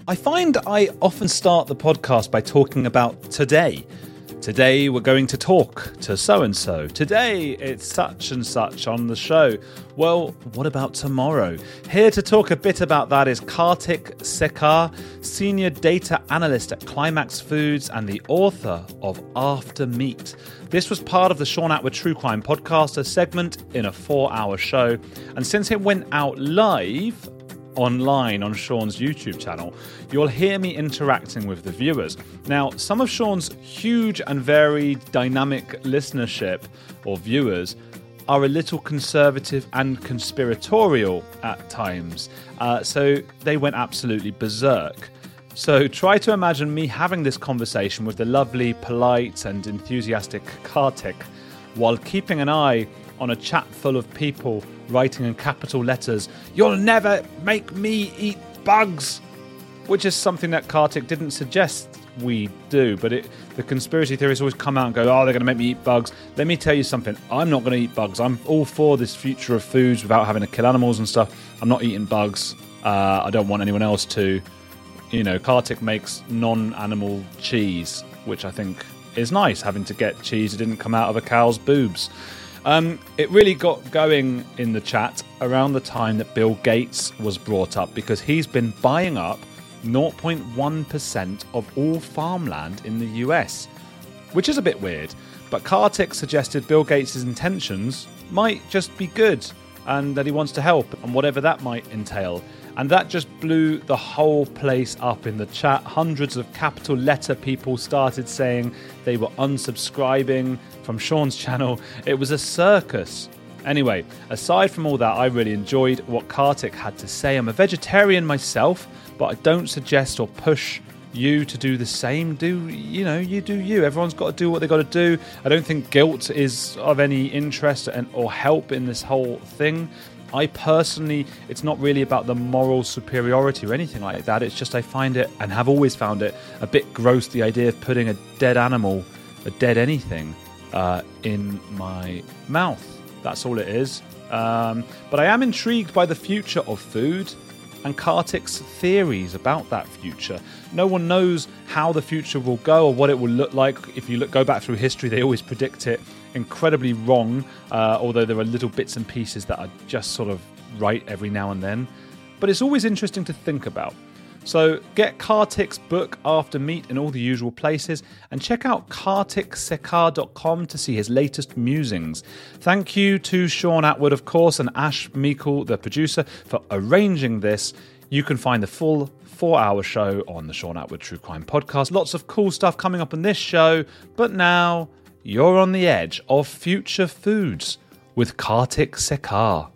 I find I often start the podcast by talking about today. Today we're going to talk to so-and-so. Today it's such and such on the show. Well, what about tomorrow? Here to talk a bit about that is Kartik Sekar, Senior Data Analyst at Climax Foods and the author of After Meat. This was part of the Sean Atwood True Crime Podcast, a segment in a 4-hour show. And since it went out live online on Sean's YouTube channel, you'll hear me interacting with the viewers. Now, some of Sean's huge and very dynamic listenership or viewers are a little conservative and conspiratorial at times, so they went absolutely berserk. So try to imagine me having this conversation with the lovely, polite and enthusiastic Kartik while keeping an eye on a chat full of people writing in capital letters, "You'll never make me eat bugs," which is something that Kartik didn't suggest we do, but the conspiracy theorists always come out and go, "Oh, they're going to make me eat bugs." Let me tell you something, I'm not going to eat bugs. I'm all for this future of foods without having to kill animals and stuff. I'm not eating bugs. I don't want anyone else to. You know, Kartik makes non-animal cheese, which I think is nice, having to get cheese that didn't come out of a cow's boobs. It really got going in the chat around the time that Bill Gates was brought up, because he's been buying up 0.1% of all farmland in the US, which is a bit weird. But Kartik suggested Bill Gates' intentions might just be good and that he wants to help, and whatever that might entail. And that just blew the whole place up in the chat. Hundreds of capital letter people started saying they were unsubscribing from Sean's channel. It was a circus. Anyway, aside from all that, I really enjoyed what Kartik had to say. I'm a vegetarian myself, but I don't suggest or push you to do the same. You do you. Everyone's got to do what they've got to do. I don't think guilt is of any interest or help in this whole thing. I personally, it's not really about the moral superiority or anything like that. It's just I find it, and have always found it, a bit gross, the idea of putting a dead animal, a dead anything, in my mouth. That's all it is. But I am intrigued by the future of food and Kartik's theories about that future. No one knows how the future will go or what it will look like. If you go back through history, they always predict it incredibly wrong, although there are little bits and pieces that are just sort of right every now and then. But it's always interesting to think about. So get Kartik's book After Meat in all the usual places, and check out kartiksekar.com to see his latest musings. Thank you to Sean Atwood, of course, and Ash Meikle, the producer, for arranging this. You can find the full 4-hour show on the Sean Atwood True Crime Podcast. Lots of cool stuff coming up in this show, but now you're on the edge of future foods with Kartik Sekar.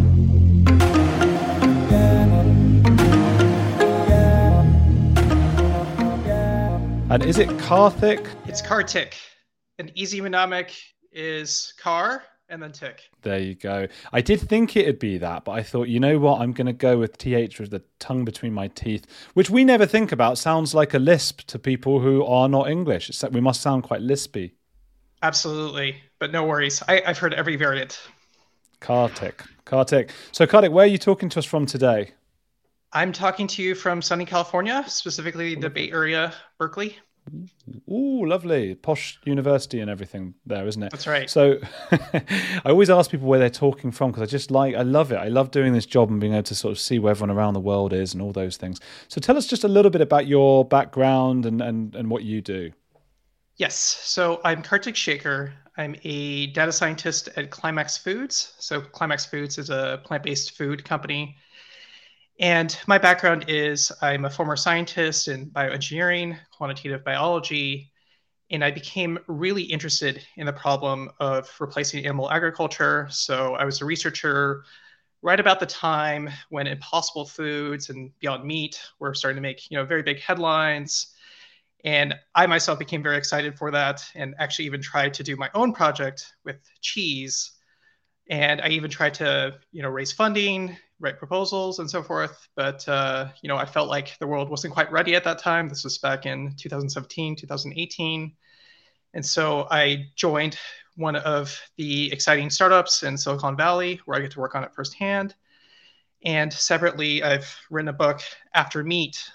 And is it Kartik? It's Kartik. An easy mnemonic is car and then tick. There you go. I did think it'd be that, but I thought, you know what? I'm going to go with TH with the tongue between my teeth, which we never think about. Sounds like a lisp to people who are not English. We must sound quite lispy. Absolutely. But no worries. I've heard every variant. Kartik. So Kartik, where are you talking to us from today? I'm talking to you from sunny California, specifically the Bay Area, Berkeley. Ooh, lovely. Posh university and everything there, isn't it? That's right. So I always ask people where they're talking from because I love it. I love doing this job and being able to sort of see where everyone around the world is and all those things. So tell us just a little bit about your background and what you do. Yes. So I'm Kartik Sekar. I'm a data scientist at Climax Foods. So Climax Foods is a plant-based food company. And my background is I'm a former scientist in bioengineering, quantitative biology, and I became really interested in the problem of replacing animal agriculture. So I was a researcher right about the time when Impossible Foods and Beyond Meat were starting to make, very big headlines. And I myself became very excited for that and actually even tried to do my own project with cheese. And I even tried to, raise funding, write proposals and so forth. But, I felt like the world wasn't quite ready at that time. This was back in 2017, 2018. And so I joined one of the exciting startups in Silicon Valley where I get to work on it firsthand. And separately, I've written a book, After Meat,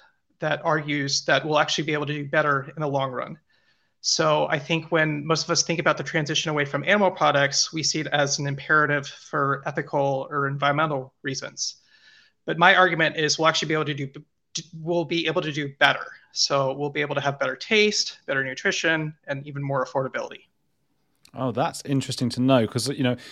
that argues that we'll actually be able to do better in the long run. So I think when most of us think about the transition away from animal products, we see it as an imperative for ethical or environmental reasons. But my argument is we'll actually be able to do better. So we'll be able to have better taste, better nutrition, and even more affordability. Oh, that's interesting to know because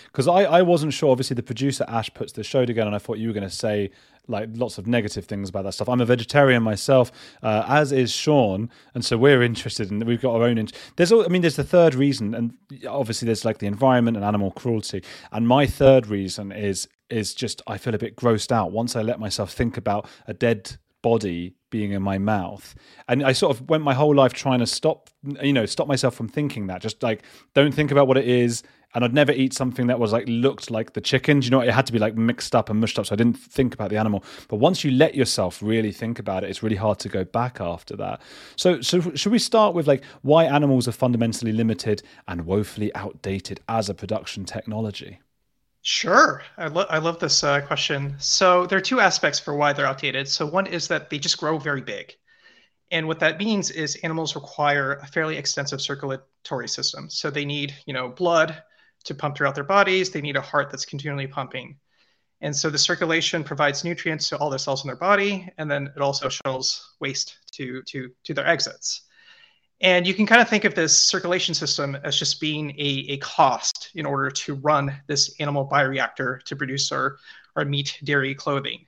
I wasn't sure. Obviously, the producer Ash puts the show together, and I thought you were going to say like lots of negative things about that stuff. I'm a vegetarian myself, as is Sean, and so we're interested, and we've got our own. There's the third reason, and obviously there's like the environment and animal cruelty, and my third reason is just I feel a bit grossed out once I let myself think about a dead body being in my mouth, and I sort of went my whole life trying to stop myself from thinking that, just like don't think about what it is, and I'd never eat something that was like looked like the chicken. It had to be like mixed up and mushed up, so I didn't think about the animal. But once you let yourself really think about it, it's really hard to go back after that. So should we start with like why animals are fundamentally limited and woefully outdated as a production technology? Sure. I love this question. So there are two aspects for why they're outdated. So one is that they just grow very big. And what that means is animals require a fairly extensive circulatory system. So they need, blood to pump throughout their bodies. They need a heart that's continually pumping. And so the circulation provides nutrients to all the cells in their body, and then it also shuttles waste to their exits. And you can kind of think of this circulation system as just being a cost in order to run this animal bioreactor to produce our meat, dairy, clothing.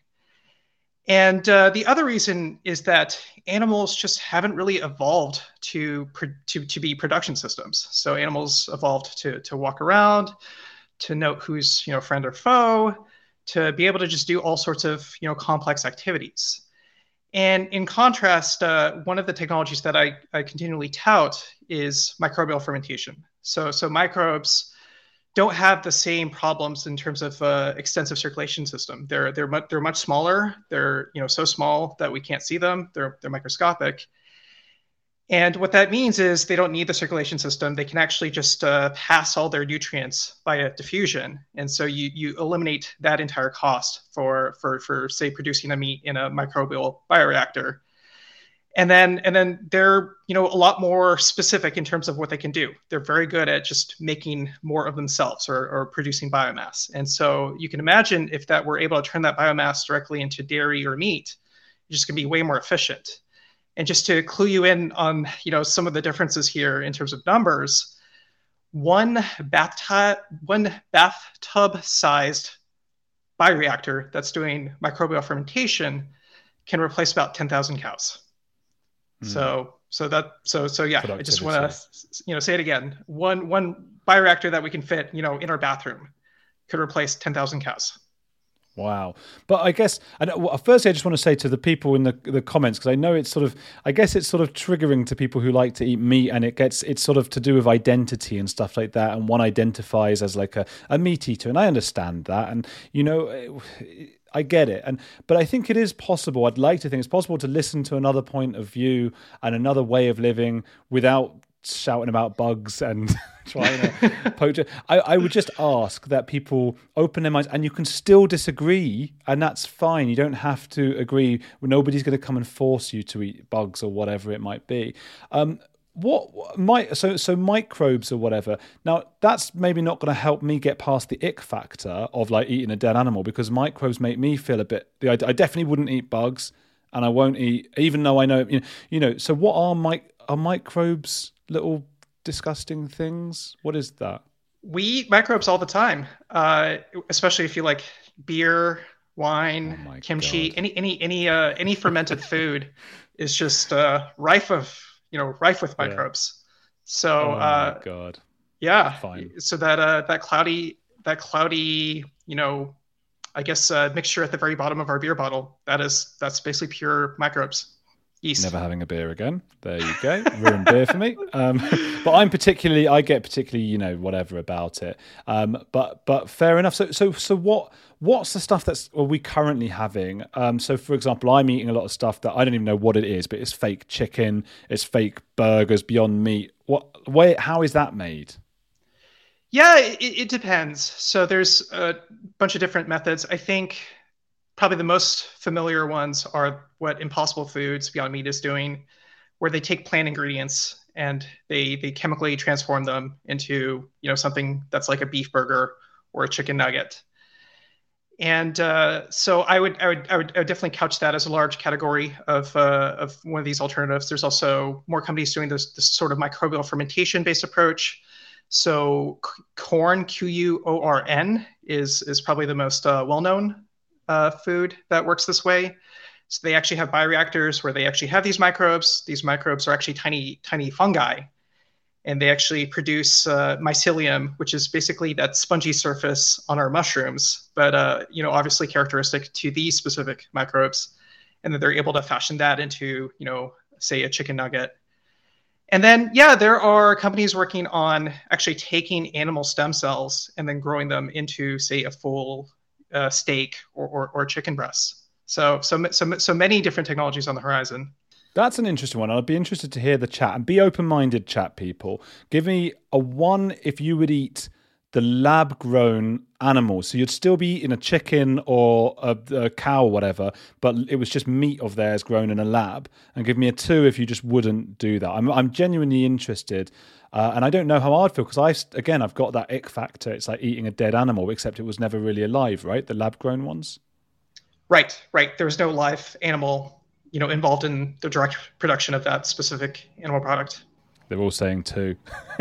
And the other reason is that animals just haven't really evolved to be production systems. So animals evolved to walk around, to note who's friend or foe, to be able to just do all sorts of complex activities. And in contrast, one of the technologies that I continually tout is microbial fermentation. So microbes don't have the same problems in terms of extensive circulation system. They're much smaller. They're so small that we can't see them. They're microscopic. And what that means is they don't need the circulation system. They can actually just pass all their nutrients via diffusion. And so you eliminate that entire cost for say producing a meat in a microbial bioreactor. And then they're a lot more specific in terms of what they can do. They're very good at just making more of themselves or producing biomass. And so you can imagine if that we're able to turn that biomass directly into dairy or meat, it's just going to be way more efficient. And just to clue you in on some of the differences here in terms of numbers, one bathtub-sized bioreactor that's doing microbial fermentation can replace about 10,000 cows. So yeah, I just want to say it again. One bioreactor that we can fit in our bathroom could replace 10,000 cows. Wow. But I guess, firstly, I just want to say to the people in the comments, because I know it's sort of triggering to people who like to eat meat, and it's sort of to do with identity and stuff like that. And one identifies as like a meat eater. And I understand that. And, I get it. But I think it is possible. I'd like to think it's possible to listen to another point of view and another way of living without shouting about bugs and trying to poach it. I would just ask that people open their minds, and you can still disagree, and that's fine. You don't have to agree. Nobody's going to come and force you to eat bugs or whatever it might be. So microbes or whatever. Now that's maybe not going to help me get past the ick factor of like eating a dead animal, because microbes make me feel a bit. I definitely wouldn't eat bugs, and I won't eat, even though I know So what are microbes? Little disgusting things? What is that? We eat microbes all the time, especially if you like beer, wine, kimchi, God. any fermented food is just rife with microbes. Yeah. So, my God. Yeah. Fine. So that cloudy, I guess mixture at the very bottom of our beer bottle, that's basically pure microbes. Yeast. Never having a beer again. There you go. Ruined beer for me. But I get particularly, whatever about it. But fair enough. So what's the stuff are we currently having? So for example, I'm eating a lot of stuff that I don't even know what it is, but it's fake chicken, it's fake burgers, Beyond Meat. How is that made? Yeah, it depends. So there's a bunch of different methods. I think probably the most familiar ones are what Impossible Foods, Beyond Meat is doing, where they take plant ingredients and they chemically transform them into something that's like a beef burger or a chicken nugget. And so I would definitely couch that as a large category of one of these alternatives. There's also more companies doing this sort of microbial fermentation based approach. So Quorn, Quorn, is probably the most well-known food that works this way. So they actually have bioreactors where they actually have these microbes. These microbes are actually tiny fungi, and they actually produce mycelium, which is basically that spongy surface on our mushrooms, but obviously characteristic to these specific microbes. And then they're able to fashion that into, say, a chicken nugget. And then, yeah, there are companies working on actually taking animal stem cells and then growing them into, say, a full steak or chicken breast. So many different technologies on the horizon. That's an interesting one. I'd be interested to hear the chat, and be open-minded, chat people. Give me a one if you would eat the lab-grown animal. So you'd still be eating a chicken or a cow or whatever, but it was just meat of theirs grown in a lab. And give me a two if you just wouldn't do that. I'm genuinely interested. And I don't know how I'd feel, because I've got that ick factor. It's like eating a dead animal, except it was never really alive, right? The lab-grown ones? Right. There was no live animal involved in the direct production of that specific animal product. They're all saying two.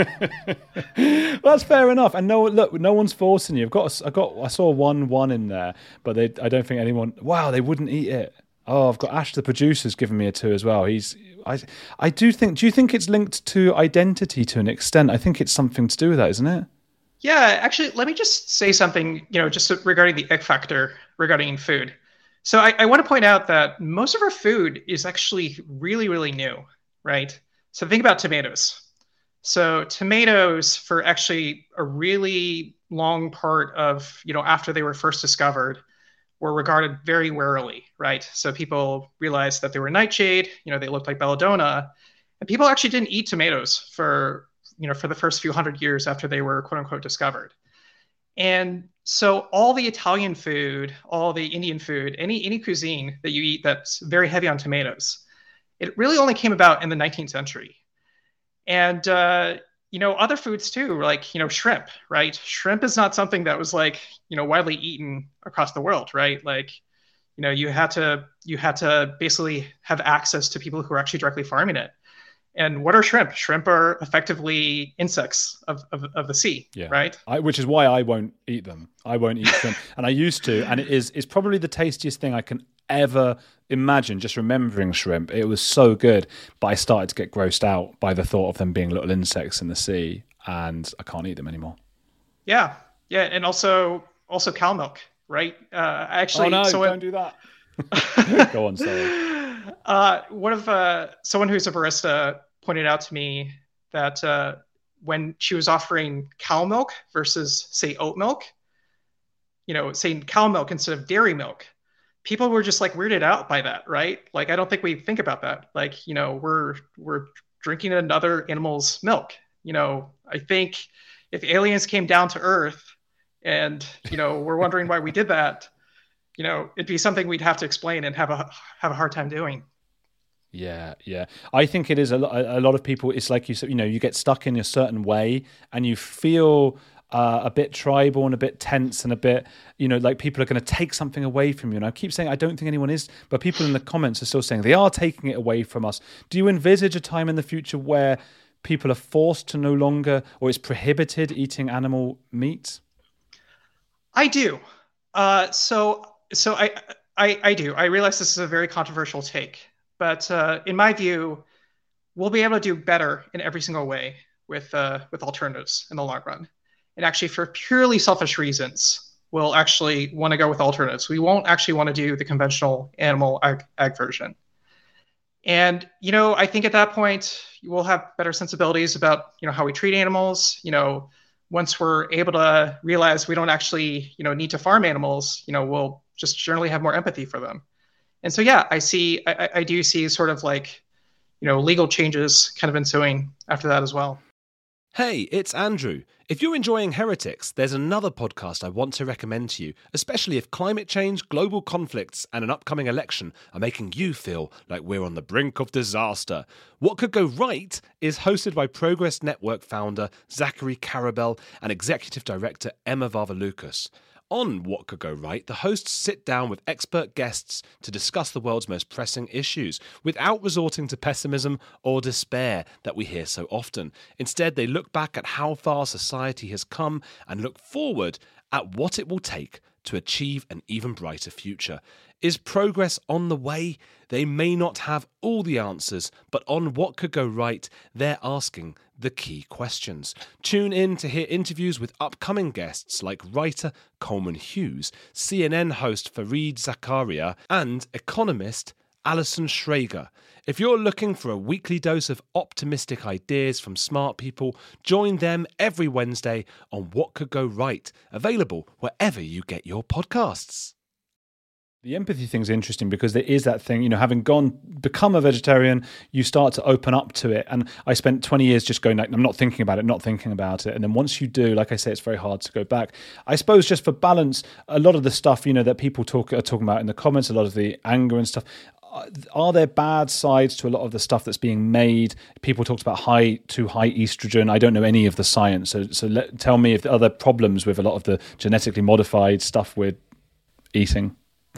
Well, that's fair enough. And no one's forcing you. I saw one in there, but I don't think anyone. Wow, they wouldn't eat it. Oh, I've got Ash, the producer's given me a two as well. I do think. Do you think it's linked to identity to an extent? I think it's something to do with that, isn't it? Yeah, actually, let me just say something. Just regarding the ick factor regarding food. So I want to point out that most of our food is actually really, really new, right? So think about tomatoes. So tomatoes, for actually a really long part of, after they were first discovered, were regarded very warily, right? So people realized that they were nightshade, they looked like belladonna, and people actually didn't eat tomatoes for the first few hundred years after they were quote unquote discovered. And so all the Italian food, all the Indian food, any cuisine that you eat that's very heavy on tomatoes, it really only came about in the 19th century. And, other foods too, like, shrimp, right? Shrimp is not something that was like, widely eaten across the world, right? Like, you had to basically have access to people who are actually directly farming it. And what are shrimp? Shrimp are effectively insects of the sea, yeah. Right? Which is why I won't eat them. I won't eat shrimp. And I used to, and it's probably the tastiest thing I can ever imagine, just remembering shrimp. It was so good, but I started to get grossed out by the thought of them being little insects in the sea, and I can't eat them anymore. Yeah, and also cow milk, right? Actually, don't do that. Go on, sorry. Someone who's a barista pointed out to me that when she was offering cow milk versus, say, oat milk, saying cow milk instead of dairy milk, people were just like weirded out by that, right? Like, I don't think we think about that. Like, we're drinking another animal's milk. I think if aliens came down to Earth and, we're wondering why we did that, it'd be something we'd have to explain and have a hard time doing. Yeah. I think it is a lot of people. It's like you said, you get stuck in a certain way and you feel a bit tribal and a bit tense and a bit, like people are going to take something away from you. And I keep saying I don't think anyone is, but people in the comments are still saying they are taking it away from us. Do you envisage a time in the future where people are forced to no longer, or it's prohibited eating animal meat? I do. So I do. I realize this is a very controversial take, but in my view, we'll be able to do better in every single way with alternatives in the long run. And actually, for purely selfish reasons, we'll actually want to go with alternatives. We won't actually want to do the conventional animal ag version. And, I think at that point, we'll have better sensibilities about, how we treat animals. Once we're able to realize we don't actually, need to farm animals, we'll just generally have more empathy for them. And so, yeah, I do see sort of like, legal changes kind of ensuing after that as well. Hey, it's Andrew. If you're enjoying Heretics, there's another podcast I want to recommend to you, especially if climate change, global conflicts, and an upcoming election are making you feel like we're on the brink of disaster. What Could Go Right is hosted by Progress Network founder Zachary Karabel and executive director Emma Varvaloucas. On What Could Go Right, the hosts sit down with expert guests to discuss the world's most pressing issues without resorting to pessimism or despair that we hear so often. Instead, they look back at how far society has come and look forward at what it will take to achieve an even brighter future. Is progress on the way? They may not have all the answers, but on What Could Go Right, they're asking the key questions. Tune in to hear interviews with upcoming guests like writer Coleman Hughes, CNN host Fareed Zakaria, and economist Alison Schrager. If you're looking for a weekly dose of optimistic ideas from smart people, join them every Wednesday on What Could Go Right, available wherever you get your podcasts. The empathy thing's interesting because there is that thing, having become a vegetarian, you start to open up to it. And I spent 20 years just going, like, I'm not thinking about it. And then once you do, like I say, it's very hard to go back. I suppose just for balance, a lot of the stuff, that people are talking about in the comments, a lot of the anger and stuff, are there bad sides to a lot of the stuff that's being made? People talked about too high estrogen. I don't know any of the science. So tell me if there are other problems with a lot of the genetically modified stuff we're eating.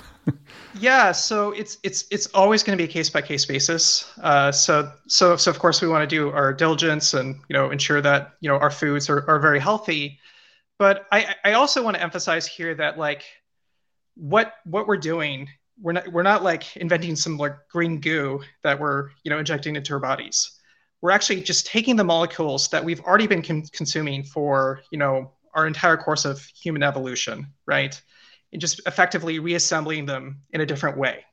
Yeah, so it's always going to be a case by case basis. So of course we want to do our diligence and ensure that our foods are very healthy. But I also want to emphasize here that like what we're doing, we're not like inventing some like green goo that we're injecting into our bodies. We're actually just taking the molecules that we've already been consuming for our entire course of human evolution, right? And just effectively reassembling them in a different way.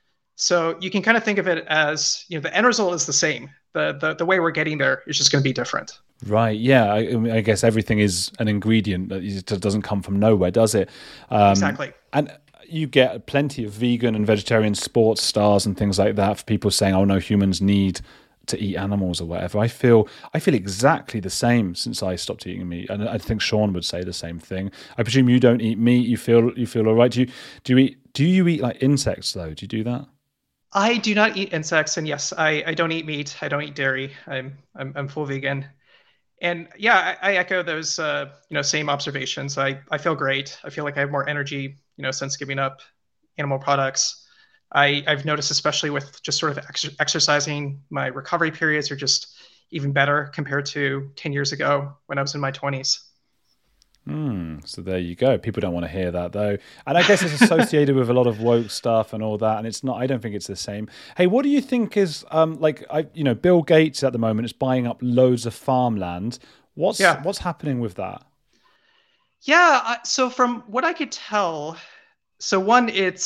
So you can kind of think of it as, the end result is the same. The way we're getting there is just going to be different. Right. Yeah. I guess everything is an ingredient that doesn't come from nowhere, does it? Exactly. And you get plenty of vegan and vegetarian sports stars and things like that for people saying, oh no, humans need to eat animals or whatever. I feel exactly the same since I stopped eating meat, and I think Sean would say the same thing. I presume you don't eat meat. You feel all right. Do you eat like insects though? Do you do that? I do not eat insects, and yes, I don't eat meat. I don't eat dairy. I'm full vegan, and yeah, I echo those same observations. I feel great. I feel like I have more energy since giving up animal products. I've noticed, especially with just sort of exercising, my recovery periods are just even better compared to 10 years ago when I was in my 20s. So there you go. People don't want to hear that though. And I guess it's associated with a lot of woke stuff and all that. And it's not, I don't think it's the same. Hey, what do you think is, Bill Gates at the moment is buying up loads of farmland. What's happening with that? Yeah. So from what I could tell, so one,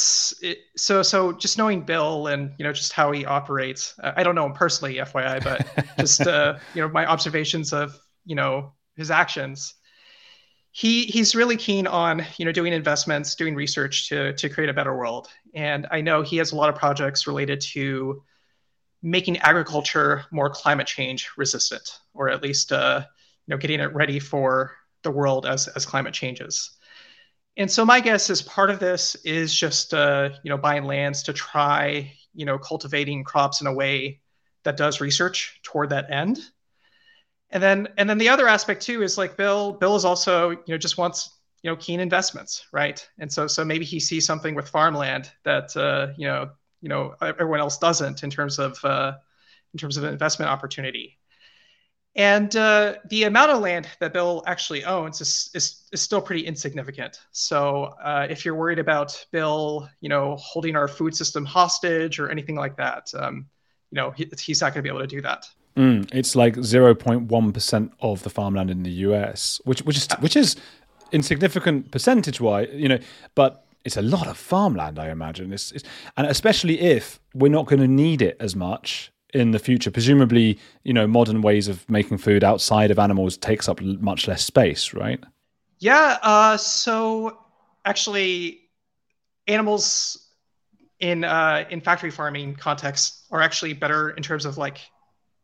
so just knowing Bill and just how he operates. I don't know him personally, FYI, but just my observations of his actions. He's really keen on doing investments, doing research to create a better world. And I know he has a lot of projects related to making agriculture more climate change resistant, or at least getting it ready for the world as climate changes. And so my guess is part of this is just buying lands to try cultivating crops in a way that does research toward that end. And then the other aspect too is like Bill is also just wants keen investments, right? And so maybe he sees something with farmland that everyone else doesn't in terms of investment opportunity. And the amount of land that Bill actually owns is still pretty insignificant. So if you're worried about Bill, holding our food system hostage or anything like that, he's not going to be able to do that. It's like 0.1% of the farmland in the US, which is insignificant percentage-wise, but it's a lot of farmland, I imagine. And especially if we're not going to need it as much in the future. Presumably, modern ways of making food outside of animals takes up much less space, right? Yeah. So actually, animals in factory farming contexts are actually better in terms of like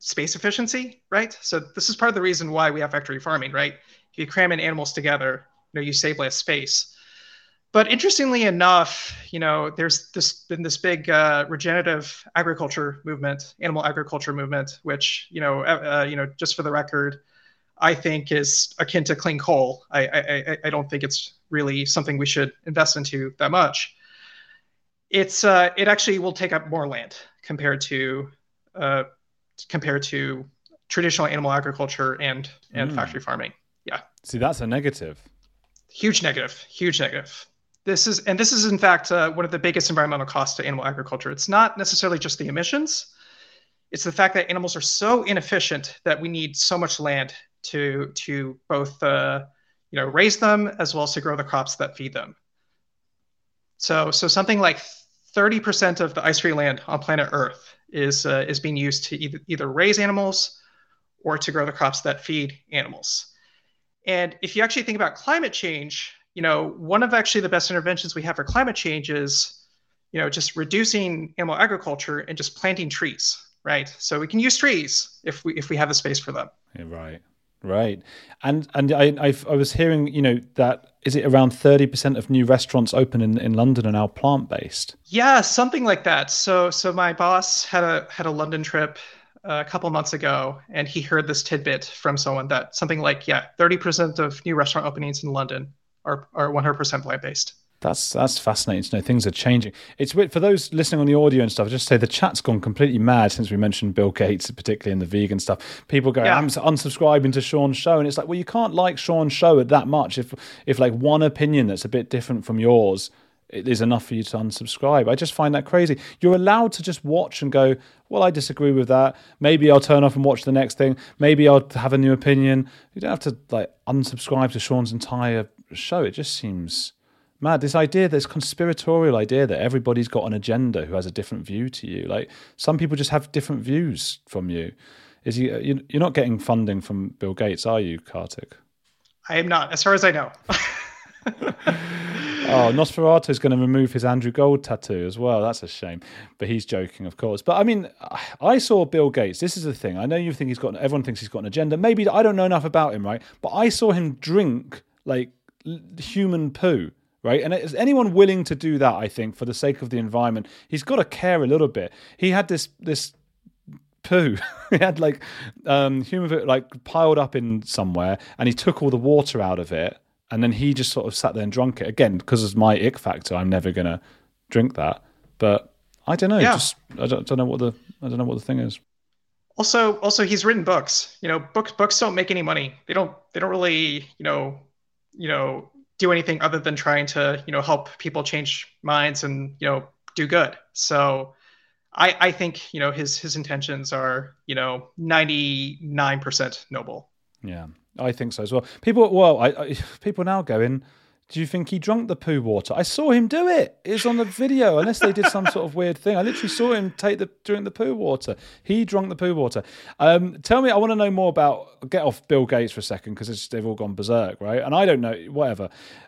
space efficiency, right? So this is part of the reason why we have factory farming, right? If you cram in animals together, you save less space. But interestingly enough, there's been this big regenerative agriculture movement, animal agriculture movement, which just for the record, I think is akin to clean coal. I don't think it's really something we should invest into that much. It actually will take up more land compared to traditional animal agriculture and factory farming. Yeah. See, that's a negative. Huge negative. This is in fact one of the biggest environmental costs to animal agriculture. It's not necessarily just the emissions. It's the fact that animals are so inefficient that we need so much land to both raise them as well as to grow the crops that feed them. So something like 30% of the ice-free land on planet Earth is being used to either raise animals or to grow the crops that feed animals. And if you actually think about climate change, one of actually the best interventions we have for climate change is, just reducing animal agriculture and just planting trees, right? So we can use trees if we have the space for them. Yeah, right. And I was hearing, that is it around 30% of new restaurants open in London are now plant-based? Yeah, something like that. So my boss had a London trip a couple months ago, and he heard this tidbit from someone that something like 30% of new restaurant openings in London are 100% plant-based. That's fascinating to know. Things are changing. It's weird for those listening on the audio and stuff. I just say the chat's gone completely mad since we mentioned Bill Gates, particularly in the vegan stuff. People go, I'm unsubscribing to Sean's show, and it's like, well, you can't like Sean's show that much if like one opinion that's a bit different from yours it is enough for you to unsubscribe. I just find that crazy. You're allowed to just watch and go, well, I disagree with that. Maybe I'll turn off and watch the next thing. Maybe I'll have a new opinion. You don't have to like unsubscribe to Sean's entire show. It just seems mad. This conspiratorial idea that everybody's got an agenda who has a different view to you. Like some people just have different views from you. You're not getting funding from Bill Gates, are you, Kartik? I am not, as far as I know. Oh, Nosferatu's going to remove his Andrew Gold tattoo as well. That's a shame. But he's joking, of course. But I mean, I saw Bill Gates. This is the thing. I know everyone thinks he's got an agenda. Maybe I don't know enough about him, right? But I saw him drink like human poo, right? And is anyone willing to do that, I think, for the sake of the environment? He's got to care a little bit. He had this poo. He had like human poo like piled up in somewhere, and he took all the water out of it. And then he just sort of sat there and drank it. Again, because of my ick factor, I'm never going to drink that. But I don't know. Yeah. I don't know what the thing is. Also, he's written books. Books don't make any money. They don't really, do anything other than trying to, help people change minds and, do good. So I think, his intentions are, 99% noble. Yeah. I think so as well. People now going, do you think he drank the poo water? I saw him do it. It's on the video, unless they did some sort of weird thing. I literally saw him drink the poo water. He drank the poo water. Tell me, I want to know more about, get off Bill Gates for a second, because they've all gone berserk, right? And I don't know, whatever.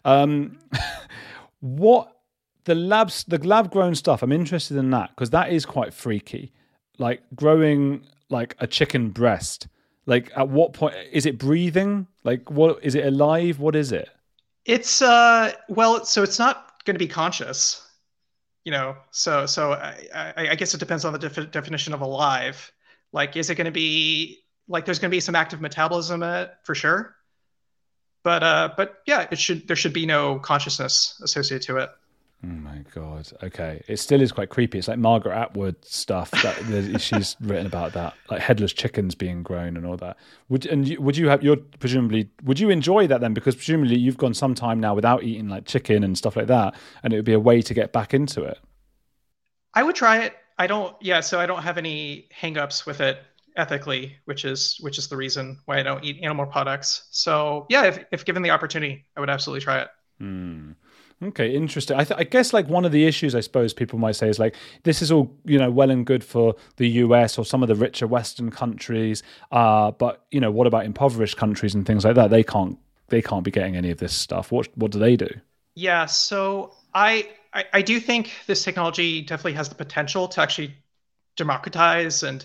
What the lab grown stuff, I'm interested in that, because that is quite freaky. Like growing like a chicken breast. Like, at what point is it breathing? Like, what is it alive? What is it? It's so it's not going to be conscious, So I guess it depends on the definition of alive. Like, is it going to be like there's going to be some active metabolism in it for sure? But yeah, there should be no consciousness associated to it. Oh my God. Okay. It still is quite creepy. It's like Margaret Atwood stuff that she's written about that, like headless chickens being grown and all that. Would you enjoy that then? Because presumably you've gone some time now without eating like chicken and stuff like that, and it would be a way to get back into it. I would try it. So I don't have any hangups with it ethically, which is the reason why I don't eat animal products. So yeah, if given the opportunity, I would absolutely try it. Okay, interesting. I guess like one of the issues I suppose people might say is like this is all well and good for the US or some of the richer Western countries, but what about impoverished countries and things like that? They can't be getting any of this stuff. What do they do? Yeah, so I do think this technology definitely has the potential to actually democratize and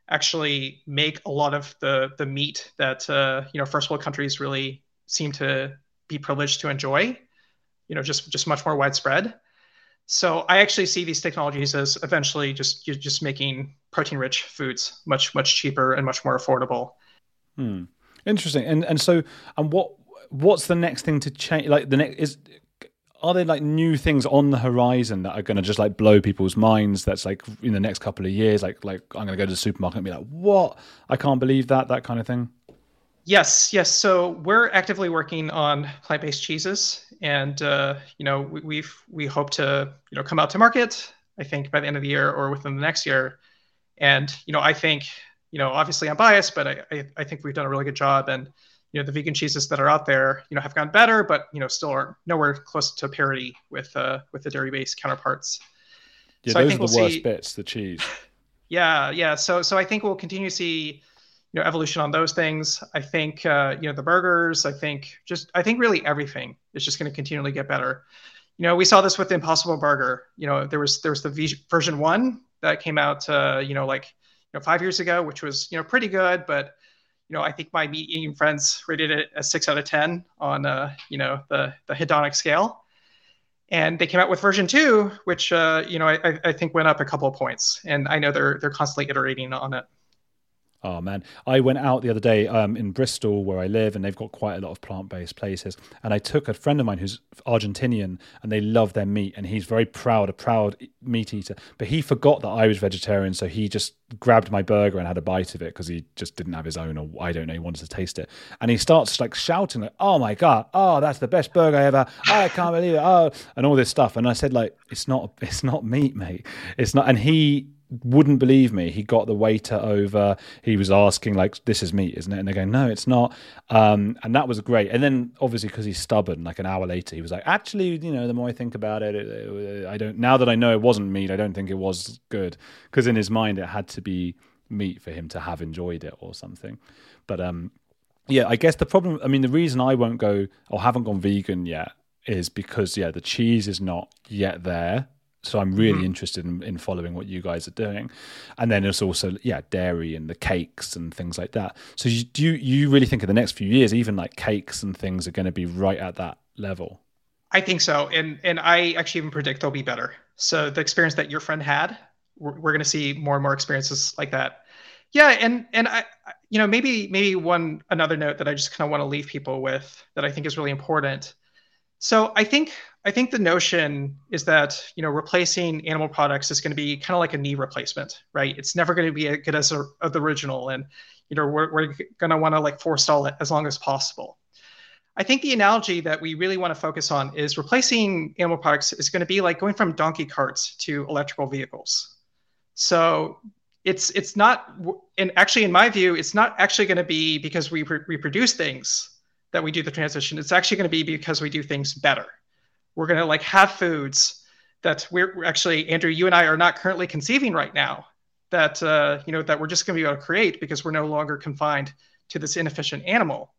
actually make a lot of the meat that first world countries really seem to be privileged to enjoy, just much more widespread. So I actually see these technologies as eventually just making protein-rich foods much cheaper and much more affordable. Interesting. And what's the next thing to change? Like are there like new things on the horizon that are going to just like blow people's minds? That's like in the next couple of years, like I'm going to go to the supermarket and be like, what? I can't believe that kind of thing. Yes. So we're actively working on plant-based cheeses, and we hope to come out to market, I think, by the end of the year or within the next year. And I think obviously I'm biased, but I think we've done a really good job. And the vegan cheeses that are out there have gotten better, but still are nowhere close to parity with the dairy-based counterparts. Yeah, so those are the worst bits, the cheese. Yeah. So I think we'll continue to see evolution on those things. I think the burgers. I think really everything is just going to continually get better. We saw this with the Impossible Burger. There was the version 1 that came out 5 years ago, which was pretty good, but I think my meat eating friends rated it a 6 out of 10 on the hedonic scale. And they came out with version 2, which I think went up a couple of points. And I know they're constantly iterating on it. Oh man, I went out the other day in Bristol where I live, and they've got quite a lot of plant-based places. And I took a friend of mine who's Argentinian, and they love their meat, and he's very proud, a proud meat eater. But he forgot that I was vegetarian, so he just grabbed my burger and had a bite of it because he just didn't have his own, or I don't know, he wanted to taste it. And he starts like shouting like, "Oh my God, oh, that's the best burger I ever, oh, I can't believe it, oh," and all this stuff. And I said like, it's not meat, mate. It's not. And he wouldn't believe me. He got the waiter over. He was asking like, "This is meat, isn't it?" And they're going, "No, it's not." And that was great. And then obviously because he's stubborn, like an hour later, he was like, "Actually, the more I think about it, I don't. Now that I know it wasn't meat, I don't think it was good." Because in his mind, it had to be meat for him to have enjoyed it or something. But yeah, I guess the problem. I mean, the reason I won't go or haven't gone vegan yet is because the cheese is not yet there. So I'm really interested in following what you guys are doing. And then there's also, dairy and the cakes and things like that. So do you really think in the next few years, even like cakes and things are going to be right at that level? I think so. And I actually even predict they'll be better. So the experience that your friend had, we're going to see more and more experiences like that. Yeah. And I, maybe another note that I just kind of want to leave people with that I think is really important. So I think the notion is that, replacing animal products is going to be kind of like a knee replacement, right? It's never going to be as good as the original. And, we're going to want to like forestall it as long as possible. I think the analogy that we really want to focus on is replacing animal products is going to be like going from donkey carts to electrical vehicles. So it's not, and actually in my view, it's not actually going to be because we reproduce things that we do the transition. It's actually going to be because we do things better. We're going to like have foods that we're actually, Andrew, you and I are not currently conceiving right now that, that we're just going to be able to create because we're no longer confined to this inefficient animal.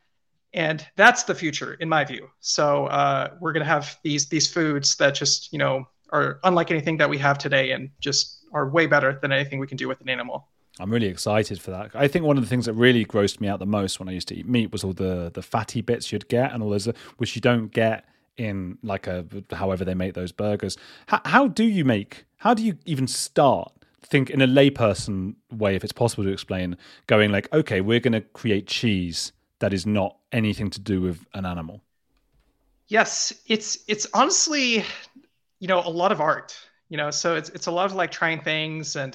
And that's the future in my view. So we're going to have these foods that just, are unlike anything that we have today and just are way better than anything we can do with an animal. I'm really excited for that. I think one of the things that really grossed me out the most when I used to eat meat was all the fatty bits you'd get and all those, which you don't get in like however they make those burgers. How do you even start, think in a layperson way, if it's possible to explain, going like, okay, we're going to create cheese that is not anything to do with an animal? Yes, it's honestly, a lot of art, so it's a lot of like trying things and,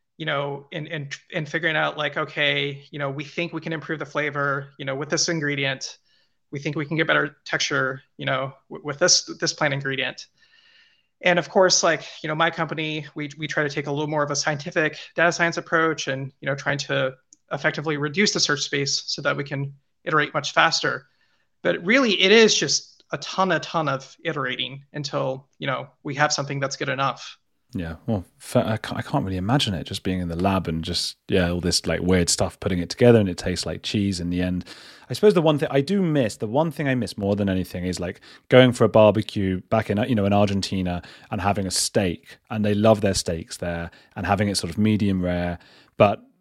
and figuring out like, okay, we think we can improve the flavor, with this ingredient. We think we can get better texture, with this plant ingredient. And of course, like, my company, we try to take a little more of a scientific data science approach and, trying to effectively reduce the search space so that we can iterate much faster. But really, it is just a ton of iterating until, we have something that's good enough. Yeah, well, I can't really imagine it just being in the lab and just, all this like weird stuff, putting it together and it tastes like cheese in the end. I suppose the one thing I miss more than anything is like going for a barbecue back in, in Argentina and having a steak, and they love their steaks there, and having it sort of medium rare, but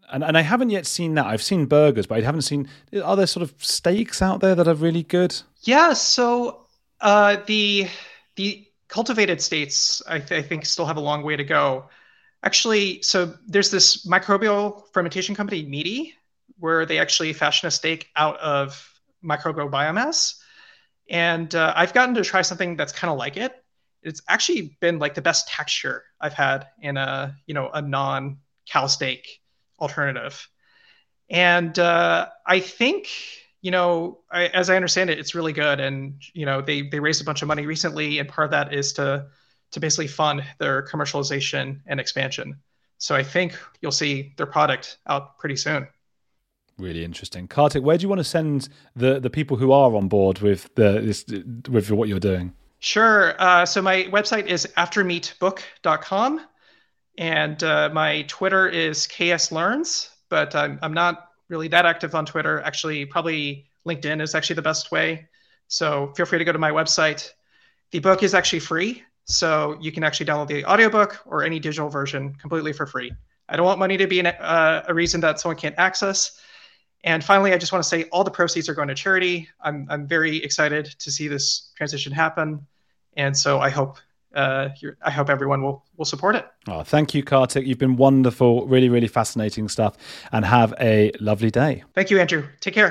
And I haven't yet seen that. I've seen burgers, but I haven't seen. Are there sort of steaks out there that are really good? Yeah, so the cultivated states, I think, still have a long way to go. Actually, so there's this microbial fermentation company, Meaty, where they actually fashion a steak out of microbial biomass. And I've gotten to try something that's kind of like it. It's actually been like the best texture I've had in a non-cow steak alternative. And I think, as I understand it, it's really good. And, they raised a bunch of money recently, and part of that is to basically fund their commercialization and expansion. So I think you'll see their product out pretty soon. Really interesting. Kartik, where do you want to send the people who are on board with with what you're doing? Sure. So my website is aftermeatbook.com, and my Twitter is kslearns, but I'm not really that active on Twitter. Actually, probably LinkedIn is actually the best way. So feel free to go to my website. The book is actually free, so you can actually download the audiobook or any digital version completely for free. I don't want money to be a reason that someone can't access. And finally, I just want to say all the proceeds are going to charity. I'm very excited to see this transition happen, and so I hope everyone will support it. Oh, thank you, Kartik. You've been wonderful. Really, really fascinating stuff. And have a lovely day. Thank you, Andrew. Take care.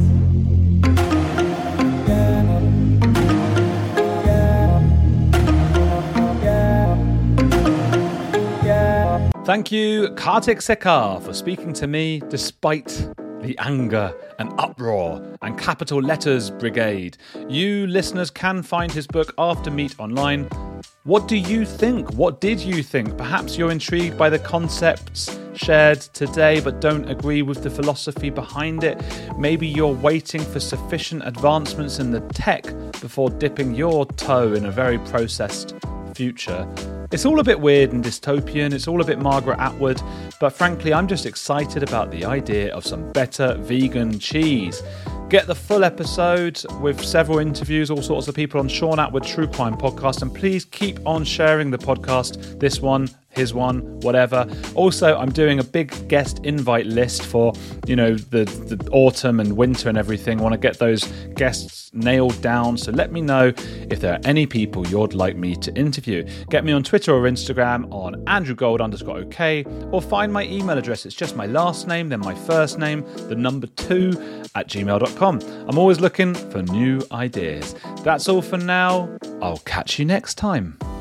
Thank you, Kartik Sekar, for speaking to me despite the anger and uproar and capital letters brigade. You listeners can find his book After Meat online. What do you think? What did you think? Perhaps you're intrigued by the concepts shared today but don't agree with the philosophy behind it. Maybe you're waiting for sufficient advancements in the tech before dipping your toe in a very processed future. It's all a bit weird and dystopian, it's all a bit Margaret Atwood, but frankly I'm just excited about the idea of some better vegan cheese. Get the full episode with several interviews, all sorts of people on Sean Atwood True Crime Podcast, and please keep on sharing the podcast, this one, his one, whatever. Also, I'm doing a big guest invite list for, the autumn and winter and everything. I want to get those guests nailed down. So let me know if there are any people you'd like me to interview. Get me on Twitter or Instagram on andrewgold_OK, or find my email address. It's just my last name, then my first name, the number 2 @gmail.com. I'm always looking for new ideas. That's all for now. I'll catch you next time.